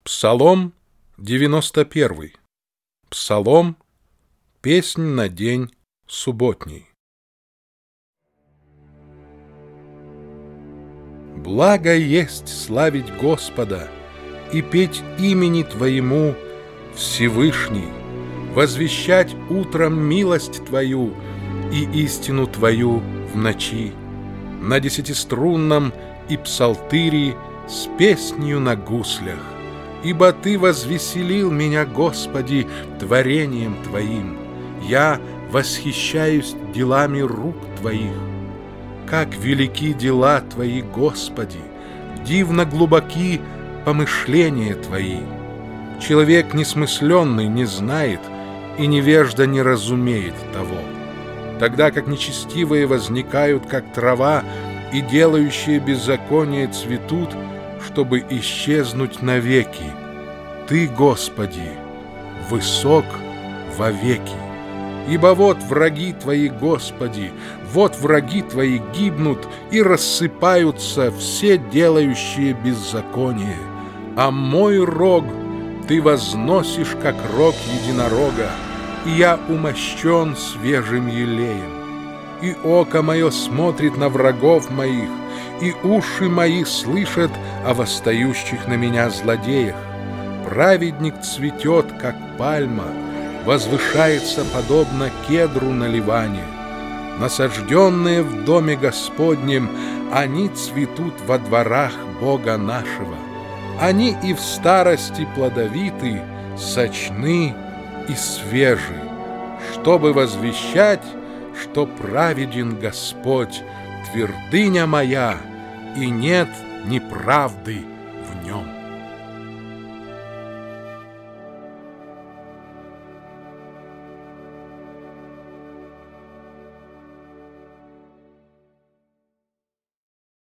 Псалом 91. Псалом, песнь на день субботний. Благо есть славить Господа и петь имени Твоему, Всевышний, возвещать утром милость Твою и истину Твою в ночи, на десятиструнном и псалтыри с песнью на гуслях. Ибо Ты возвеселил меня, Господи, творением Твоим. Я восхищаюсь делами рук Твоих. Как велики дела Твои, Господи! Дивно глубоки помышления Твои. Человек несмысленный не знает, и невежда не разумеет того. Тогда как нечестивые возникают, как трава, и делающие беззаконие цветут, чтобы исчезнуть навеки. Ты, Господи, высок вовеки. Ибо вот враги Твои, Господи, вот враги Твои гибнут и рассыпаются все делающие беззаконие. А мой рог Ты возносишь, как рог единорога, и я умощен свежим елеем. И око мое смотрит на врагов моих, и уши мои слышат о восстающих на меня злодеях. Праведник цветет, как пальма, возвышается подобно кедру на Ливане. Насажденные в доме Господнем, они цветут во дворах Бога нашего. Они и в старости плодовиты, сочны и свежи, чтобы возвещать, что праведен Господь, твердыня моя, и нет неправды в нем.